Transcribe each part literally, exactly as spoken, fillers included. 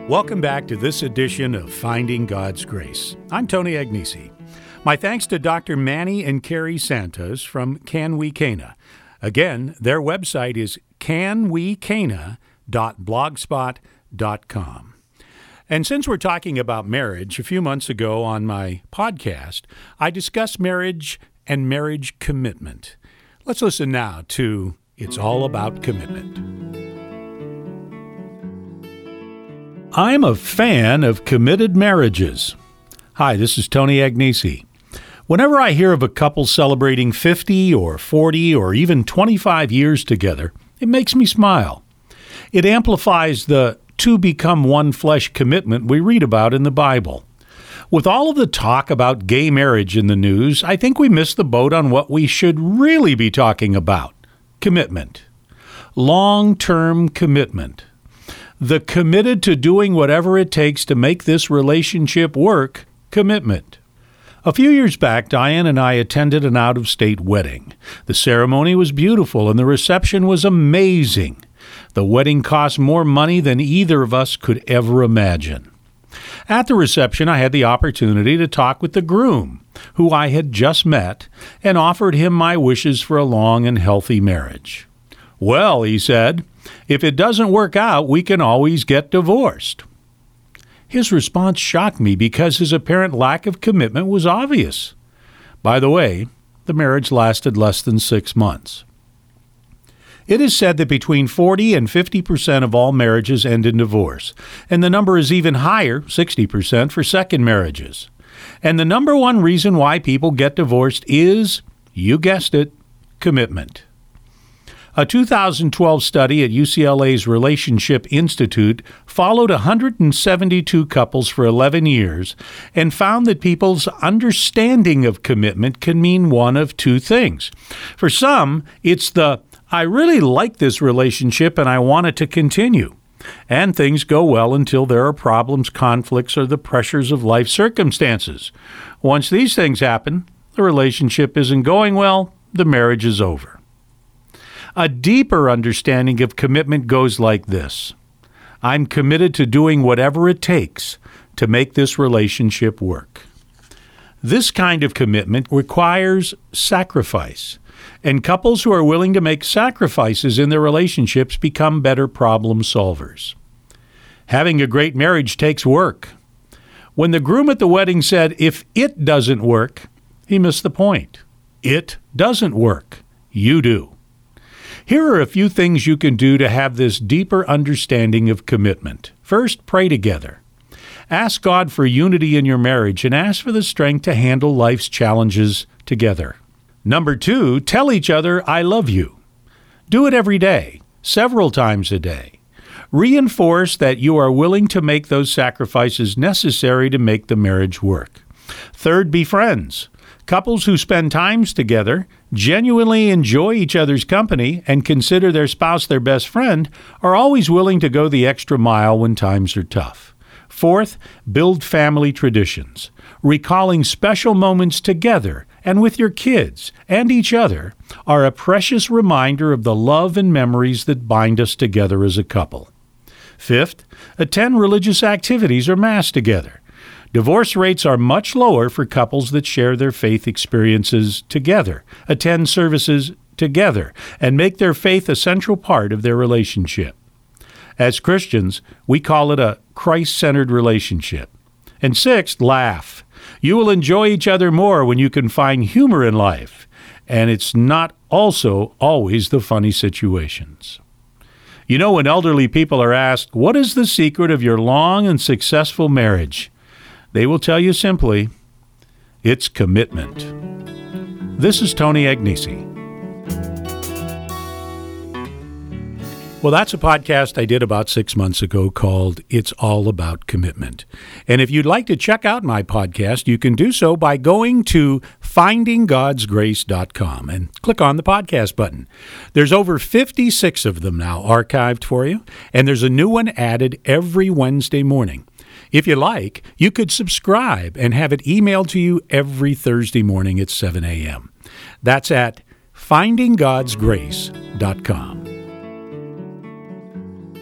Welcome back to this edition of Finding God's Grace. I'm Tony Agnesi. My thanks to Doctor Manny and Carrie Santos from Can We Cana. Again, their website is can we cana dot blogspot dot com. And since we're talking about marriage, a few months ago on my podcast, I discussed marriage and marriage commitment. Let's listen now to It's All About Commitment. I'm a fan of committed marriages. Hi, this is Tony Agnesi. Whenever I hear of a couple celebrating fifty or forty or even twenty-five years together, it makes me smile. It amplifies the two become one flesh commitment we read about in the Bible. With all of the talk about gay marriage in the news, I think we miss the boat on what we should really be talking about: commitment. Long-term commitment. The committed to doing whatever it takes to make this relationship work commitment. A few years back, Diane and I attended an out-of-state wedding. The ceremony was beautiful and the reception was amazing. The wedding cost more money than either of us could ever imagine. At the reception, I had the opportunity to talk with the groom, who I had just met, and offered him my wishes for a long and healthy marriage. "Well," he said, "if it doesn't work out, we can always get divorced." His response shocked me because his apparent lack of commitment was obvious. By the way, the marriage lasted less than six months. It is said that between forty and fifty percent of all marriages end in divorce, and the number is even higher, sixty percent, for second marriages. And the number one reason why people get divorced is, you guessed it, commitment. A two thousand twelve study at U C L A's Relationship Institute followed one hundred seventy-two couples for eleven years and found that people's understanding of commitment can mean one of two things. For some, it's the, "I really like this relationship and I want it to continue." And things go well until there are problems, conflicts, or the pressures of life circumstances. Once these things happen, the relationship isn't going well, the marriage is over. A deeper understanding of commitment goes like this: I'm committed to doing whatever it takes to make this relationship work. This kind of commitment requires sacrifice, and couples who are willing to make sacrifices in their relationships become better problem solvers. Having a great marriage takes work. When the groom at the wedding said, "If it doesn't work," he missed the point. It doesn't work. You do. Here are a few things you can do to have this deeper understanding of commitment. First, pray together. Ask God for unity in your marriage and ask for the strength to handle life's challenges together. Number two, tell each other, "I love you." Do it every day, several times a day. Reinforce that you are willing to make those sacrifices necessary to make the marriage work. Third, be friends. Couples who spend times together, genuinely enjoy each other's company, and consider their spouse their best friend are always willing to go the extra mile when times are tough. Fourth, build family traditions. Recalling special moments together and with your kids and each other are a precious reminder of the love and memories that bind us together as a couple. Fifth, attend religious activities or Mass together. Divorce rates are much lower for couples that share their faith experiences together, attend services together, and make their faith a central part of their relationship. As Christians, we call it a Christ-centered relationship. And sixth, laugh. You will enjoy each other more when you can find humor in life, and it's not also always the funny situations. You know, when elderly people are asked, "What is the secret of your long and successful marriage?" they will tell you simply, it's commitment. This is Tony Agnesi. Well, that's a podcast I did about six months ago called It's All About Commitment. And if you'd like to check out my podcast, you can do so by going to finding gods grace dot com and click on the podcast button. There's over fifty-six of them now archived for you, and there's a new one added every Wednesday morning. If you like, you could subscribe and have it emailed to you every Thursday morning at seven a.m. That's at finding gods grace dot com.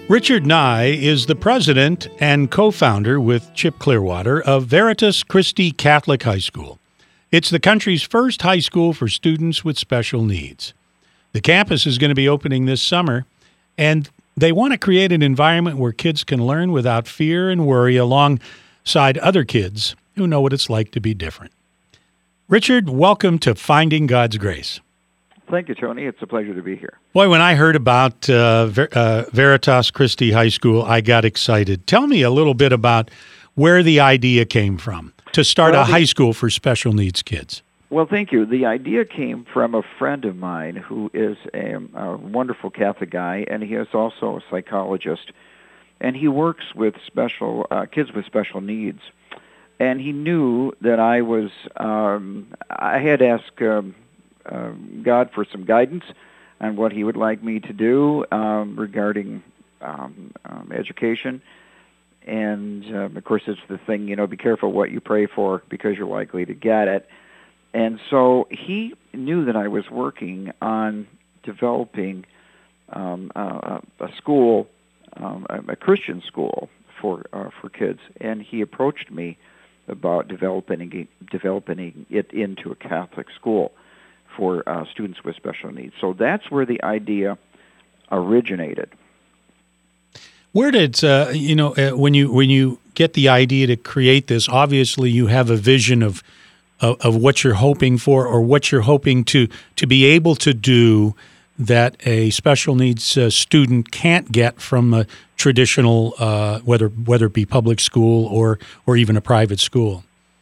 Richard Nye is the president and co-founder with Chip Clearwater of Veritas Christi Catholic High School. It's the country's first high school for students with special needs. The campus is going to be opening this summer, and they want to create an environment where kids can learn without fear and worry alongside other kids who know what it's like to be different. Richard, welcome to Finding God's Grace. Thank you, Tony. It's a pleasure to be here. Boy, when I heard about uh, Ver- uh, Veritas Christi High School, I got excited. Tell me a little bit about where the idea came from to start well, a high school for special needs kids. Well, thank you. The idea came from a friend of mine who is a, a wonderful Catholic guy, and he is also a psychologist, and he works with special uh, kids with special needs. And he knew that I was, um, I had asked um, uh, God for some guidance on what he would like me to do um, regarding um, um, education. And, um, of course, it's the thing, you know, be careful what you pray for because you're likely to get it. And so he knew that I was working on developing um, a, a school, um, a Christian school for uh, for kids. And he approached me about developing developing it into a Catholic school for uh, students with special needs. So that's where the idea originated. Where did uh, you know uh, when you when you get the idea to create this? Obviously, you have a vision of, of of what you're hoping for, or what you're hoping to to be able to do that a special needs uh, student can't get from a traditional, uh, whether whether it be public school or or even a private school.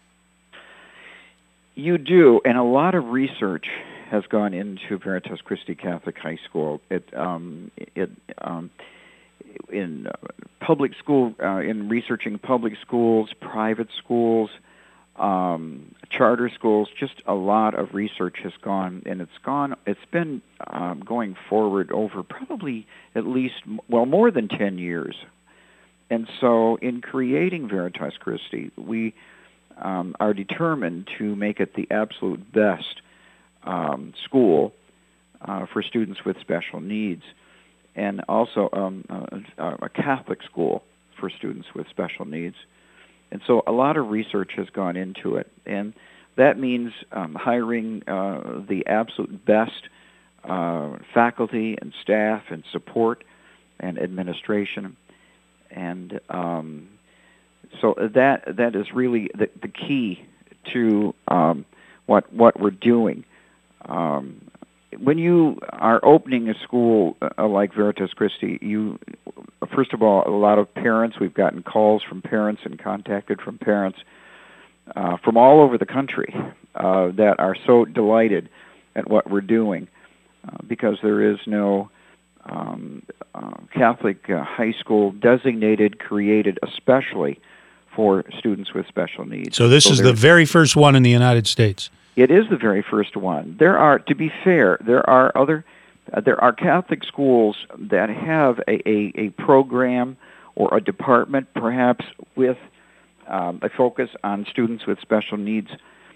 You do, and a lot of research has gone into Veritas Christi Catholic High School. It, um, it, um, in uh, public school, uh, in researching public schools, private schools, um, charter schools, just a lot of research has gone, and it's gone. It's been um, going forward over probably at least well more than ten years. And so, in creating Veritas Christi, we Um, are determined to make it the absolute best um, school uh, for students with special needs, and also um, a, a Catholic school for students with special needs. And so a lot of research has gone into it, and that means um, hiring uh, the absolute best uh, faculty and staff and support and administration, and um, So that that is really the, the key to um, what what we're doing. Um, when you are opening a school uh, like Veritas Christi, you first of all, a lot of parents. We've gotten calls from parents and contacted from parents uh, from all over the country uh, that are so delighted at what we're doing uh, because there is no um, uh, Catholic uh, high school designated, created especially for students with special needs. So this so is the very first one in the United States. It is the very first one. There are, to be fair, there are other, uh, there are Catholic schools that have a, a, a program or a department, perhaps with um, a focus on students with special needs.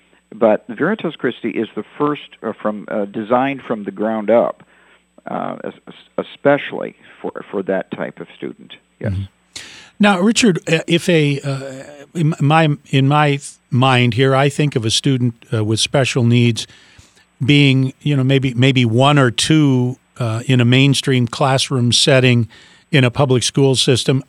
But Veritas Christi is the first uh, from uh, designed from the ground up, uh, especially for for that type of student. Yes. Mm-hmm. Now, Richard, if a uh, in my in my mind here, I think of a student uh, with special needs being, you know, maybe maybe one or two uh, in a mainstream classroom setting in a public school system.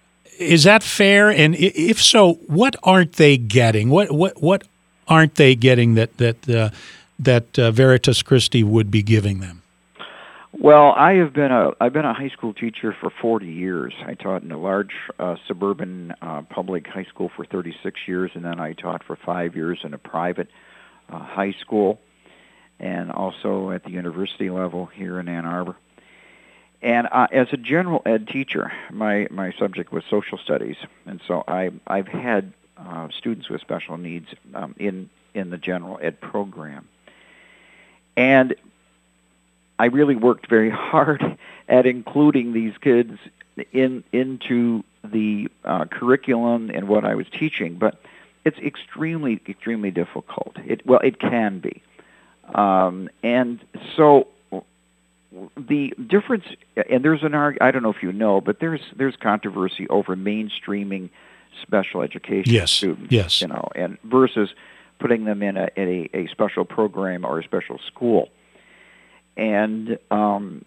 Is that fair? And if so, what aren't they getting? What what what aren't they getting that that uh, that uh, Veritas Christi would be giving them? Well, I have been a I've been a high school teacher for forty years. I taught in a large uh, suburban uh, public high school for thirty-six years, and then I taught for five years in a private uh, high school, and also at the university level here in Ann Arbor. And uh, as a general ed teacher, my, my subject was social studies, and so I I've had uh, students with special needs um, in in the general ed program, and I really worked very hard at including these kids in into the uh, curriculum and what I was teaching, but it's extremely, extremely difficult. It well, it can be, um, and so the difference, and there's an arg. I don't know if you know, but there's there's controversy over mainstreaming special education yes. students. Yes. You know, and versus putting them in a in a, a special program or a special school. And um,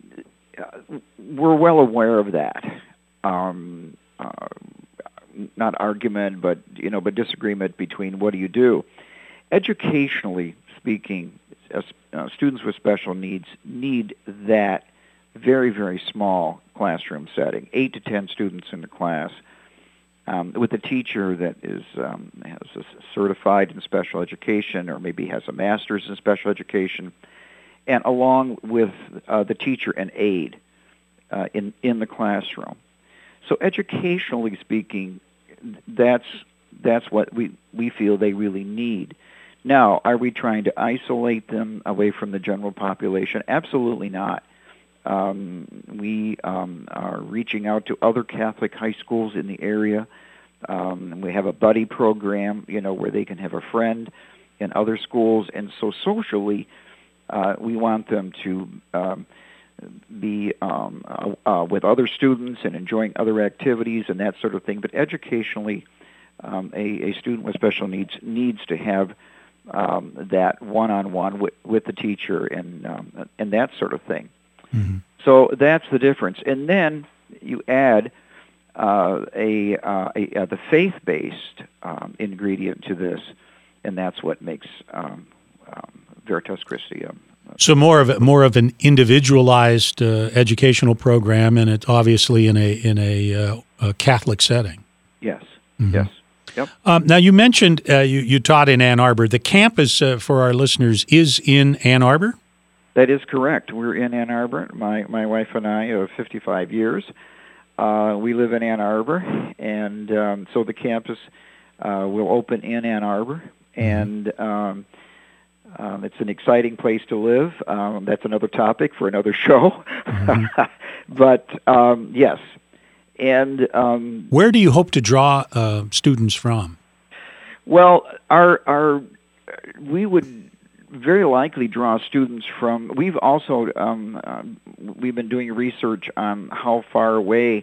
we're well aware of that. Um, uh, not argument, but you know, but disagreement between what do you do. Educationally speaking, as, uh, students with special needs need that very, very small classroom setting, eight to ten students in the class, um, with a teacher that is um, has a certified in special education or maybe has a master's in special education, and along with uh, the teacher and aide uh, in in the classroom. So educationally speaking, that's that's what we, we feel they really need. Now, are we trying to isolate them away from the general population? Absolutely not. Um, we um, are reaching out to other Catholic high schools in the area. Um, we have a buddy program, you know, where they can have a friend in other schools, and so socially, uh, we want them to um, be um, uh, uh, with other students and enjoying other activities and that sort of thing. But educationally, um, a, a student with special needs needs to have um, that one-on-one with, with the teacher and um, and that sort of thing. Mm-hmm. So that's the difference. And then you add uh, a, uh, a, a the faith-based um, ingredient to this, and that's what makes um, um, Veritas Christi um, So more of a, more of an individualized uh, educational program, and it's obviously in a in a, uh, a Catholic setting. Yes. Mm-hmm. Yes. Yep. Um, now you mentioned uh, you you taught in Ann Arbor. The campus uh, for our listeners is in Ann Arbor. That is correct. We're in Ann Arbor. My my wife and I of fifty-five years. Uh, we live in Ann Arbor, and um, so the campus uh, will open in Ann Arbor, and. Mm-hmm. Um, Um, it's an exciting place to live. Um, that's another topic for another show. Mm-hmm. But um, yes, and um, where do you hope to draw uh, students from? Well, our our we would very likely draw students from. We've also um, uh, we've been doing research on how far away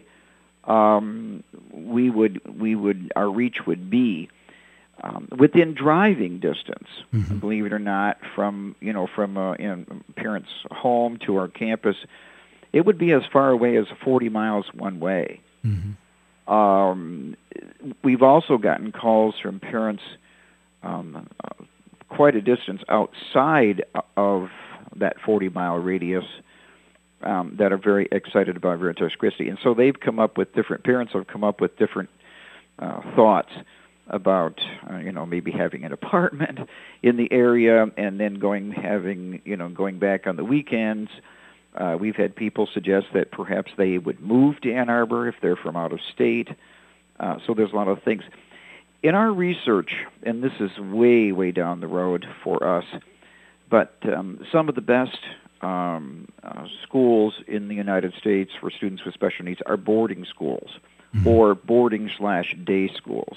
um, we would we would our reach would be. Um, within driving distance, mm-hmm. believe it or not, from you know from a you know, parent's home to our campus, it would be as far away as forty miles one way. Mm-hmm. Um, we've also gotten calls from parents um, uh, quite a distance outside of that forty mile radius um, that are very excited about Veritas Christi, and so they've come up with different parents have come up with different uh, thoughts about uh, you know maybe having an apartment in the area and then going having you know going back on the weekends. Uh, we've had people suggest that perhaps they would move to Ann Arbor if they're from out of state. Uh, so there's a lot of things in our research, and this is way way down the road for us. But um, some of the best um, uh, schools in the United States for students with special needs are boarding schools mm-hmm. or boarding slash day schools.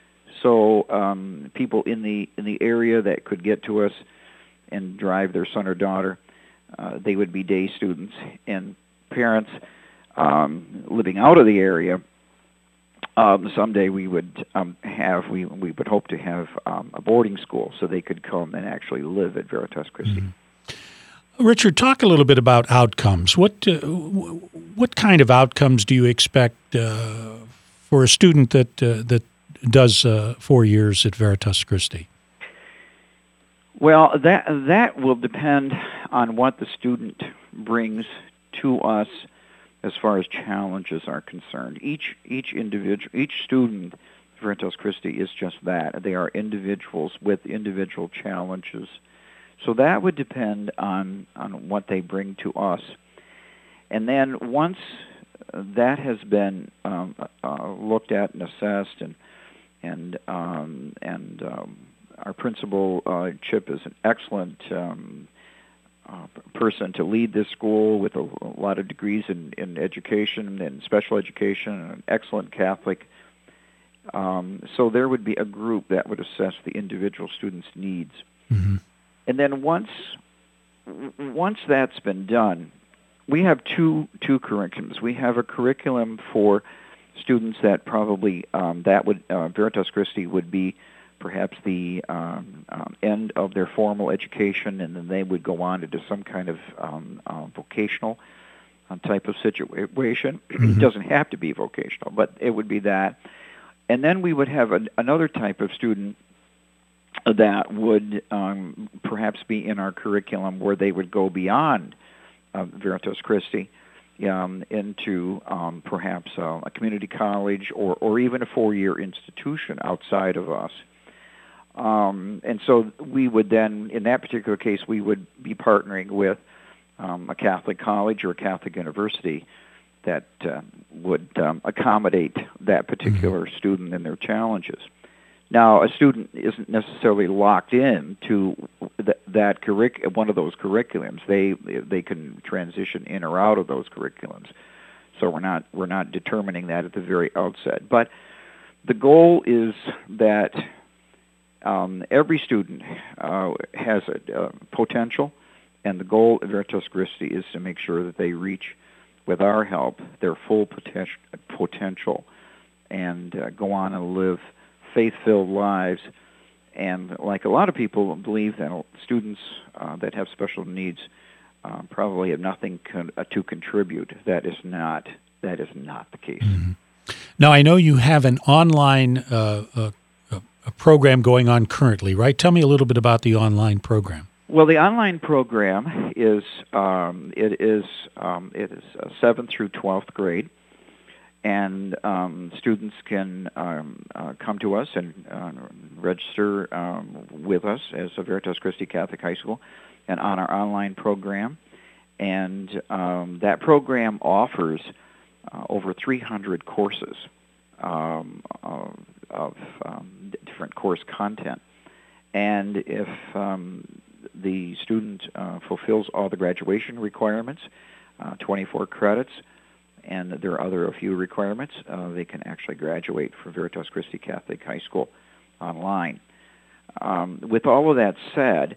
So um, people in the in the area that could get to us and drive their son or daughter, uh, they would be day students. And parents um, living out of the area, um, someday we would um, have we we would hope to have um, a boarding school so they could come and actually live at Veritas Christi. Mm-hmm. Richard, talk a little bit about outcomes. What uh, what kind of outcomes do you expect uh, for a student that uh, that does uh, four years at Veritas Christi? Well, that that will depend on what the student brings to us as far as challenges are concerned. Each each individual, each student at Veritas Christi is just that. They are individuals with individual challenges. So that would depend on, on what they bring to us. And then once that has been um, uh, looked at and assessed and And um, and um, our principal, uh, Chip, is an excellent um, uh, person to lead this school with a, a lot of degrees in, in education and special education, and an excellent Catholic. Um, so there would be a group that would assess the individual student's needs. Mm-hmm. And then once once that's been done, we have two two curriculums. We have a curriculum for students that probably um, that would uh, Veritas Christi would be perhaps the um, um, end of their formal education, and then they would go on to do some kind of um, uh, vocational uh, type of situation. Mm-hmm. It doesn't have to be vocational, but it would be that. And then we would have a, another type of student that would um, perhaps be in our curriculum where they would go beyond uh, Veritas Christi um, into um, perhaps uh, a community college or, or even a four-year institution outside of us. Um, and so we would then, in that particular case, we would be partnering with um, a Catholic college or a Catholic university that uh, would um, accommodate that particular mm-hmm. student and their challenges. Now, a student isn't necessarily locked in to th- that curric- one of those curriculums. They they can transition in or out of those curriculums. So we're not we're not determining that at the very outset. But the goal is that um, every student uh, has a uh, potential, and the goal of Veritas Christi is to make sure that they reach, with our help, their full poten- potential and uh, go on and live faith-filled lives. And like a lot of people believe that students uh, that have special needs uh, probably have nothing con- uh, to contribute. That is not that is not the case. Mm-hmm. Now, I know you have an online uh, uh, a program going on currently, right? Tell me a little bit about the online program. Well, the online program is um, it is um, it is uh, seventh through twelfth grade. And um, students can um, uh, come to us and uh, register um, with us as a Veritas Christi Catholic High School and on our online program. And um, that program offers uh, over three hundred courses um, of, of um, different course content. And if um, the student uh, fulfills all the graduation requirements, uh, twenty-four credits, and there are other a few requirements, uh, they can actually graduate for Veritas Christi Catholic High School online. Um, with all of that said,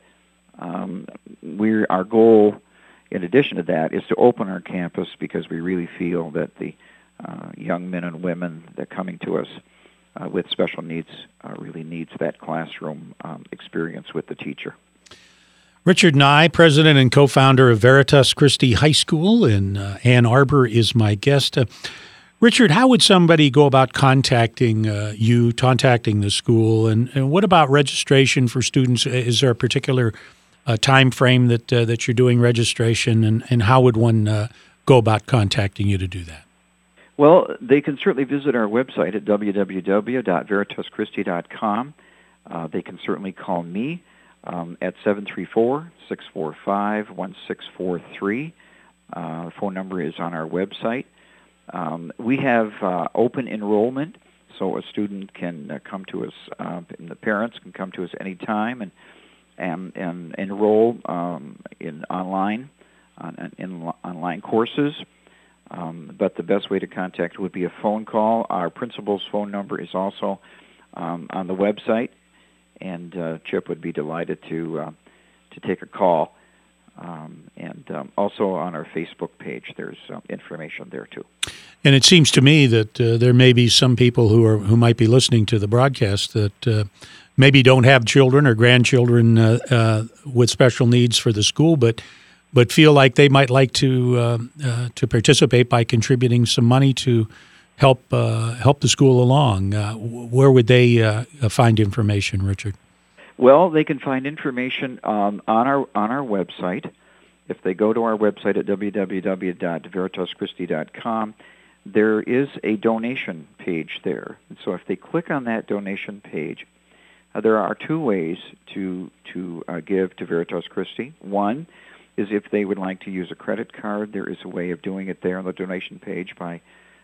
um, we're, our goal, in addition to that, is to open our campus because we really feel that the uh, young men and women that are coming to us uh, with special needs uh, really needs that classroom um, experience with the teacher. Richard Nye, president and co-founder of Veritas Christi High School in uh, Ann Arbor, is my guest. Uh, Richard, how would somebody go about contacting uh, you, contacting the school, and, and what about registration for students? Is there a particular uh, time frame that uh, that you're doing registration, and, and how would one uh, go about contacting you to do that? Well, they can certainly visit our website at w w w dot veritas christi dot com. Uh, they can certainly call me Um, at seven three four, six four five, one six four three. Uh, the phone number is on our website. Um, we have uh, open enrollment, so a student can uh, come to us, uh, and the parents can come to us anytime and and, and enroll um, in online on, in online courses. Um, but the best way to contact would be a phone call. Our principal's phone number is also um, on the website. And uh, Chip would be delighted to uh, to take a call. Um, and um, also on our Facebook page, there's uh, information there too. And it seems to me that uh, there may be some people who are who might be listening to the broadcast that uh, maybe don't have children or grandchildren uh, uh, with special needs for the school, but but feel like they might like to uh, uh, to participate by contributing some money to help uh, help the school along. Uh, where would they uh, find information, Richard? Well, they can find information um, on our on our website. If they go to our website at w w w dot veritas christi dot com, there is a donation page there. And so if they click on that donation page, uh, there are two ways to to uh, give to Veritas Christi. One is if they would like to use a credit card, there is a way of doing it there on the donation page by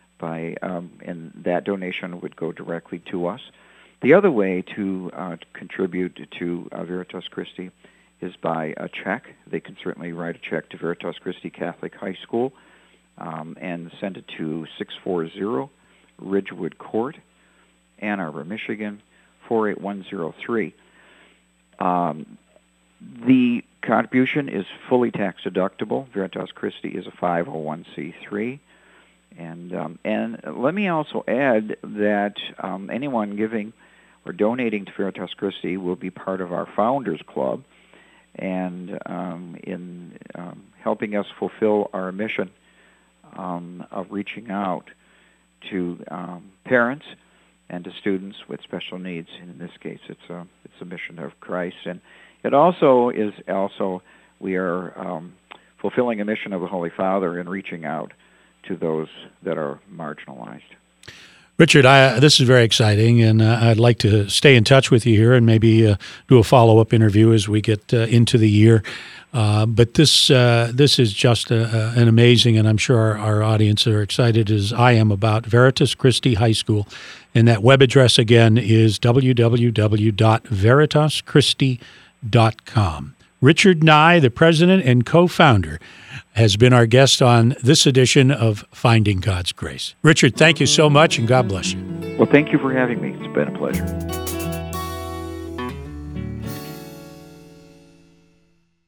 by um, and that donation would go directly to us. The other way to uh, contribute to uh, Veritas Christi is by a check. They can certainly write a check to Veritas Christi Catholic High School um, and send it to six forty Ridgewood Court, Ann Arbor, Michigan, four eight one zero three. Um, The contribution is fully tax deductible. Veritas Christi is a five oh one c three. And um, and let me also add that um, anyone giving or donating to Veritas Christi will be part of our Founders Club, and um, in um, helping us fulfill our mission um, of reaching out to um, parents and to students with special needs. In this case, it's a it's a mission of Christ, and it also is also we are um, fulfilling a mission of the Holy Father in reaching out to those that are marginalized. Richard, I, this is very exciting, and uh, I'd like to stay in touch with you here and maybe uh, do a follow-up interview as we get uh, into the year. Uh, but this uh, this is just a, a, an amazing, and I'm sure our, our audience are excited as I am about Veritas Christi High School. And that web address again is w w w dot veritas christi dot com. Richard Nye, the president and co-founder, has been our guest on this edition of Finding God's Grace. Richard, thank you so much, and God bless you. Well, thank you for having me. It's been a pleasure.